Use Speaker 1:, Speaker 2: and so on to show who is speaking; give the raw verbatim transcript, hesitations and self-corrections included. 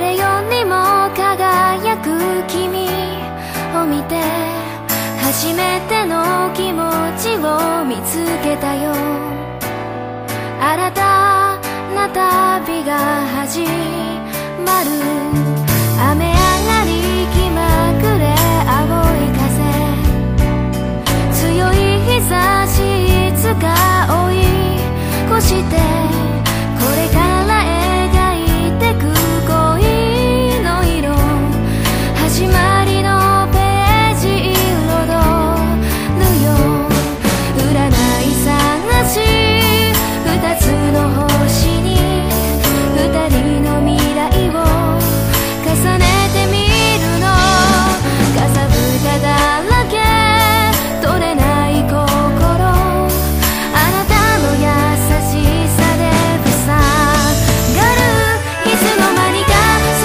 Speaker 1: 誰よりも輝く君を見て初めての気持ちを見つけたよ。新たな旅が始まる